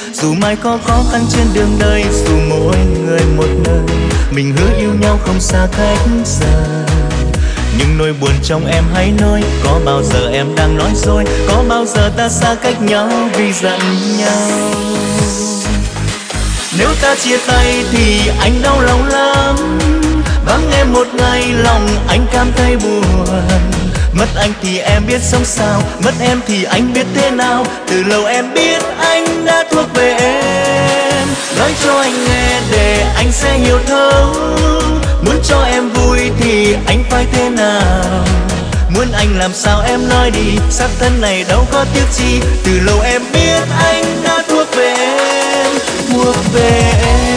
Dù mai có khó khăn trên đường đời, dù mỗi người một nơi, mình hứa yêu nhau không xa cách giờ. Nhưng nỗi buồn trong em hãy nói, có bao giờ em đang nói dối, có bao giờ ta xa cách nhau vì giận nhau. Nếu ta chia tay thì anh đau lòng lắm, vắng em một ngày lòng anh cảm thấy buồn. Mất anh thì em biết sống sao, mất em thì anh biết thế nào. Từ lâu em biết anh đã thuộc về em, nói cho anh nghe để anh sẽ hiểu thấu. Muốn cho em vui thì anh phải thế nào, muốn anh làm sao em nói đi, xác thân này đâu có tiếc chi. Từ lâu em biết anh đã thuộc về em, thuộc về em.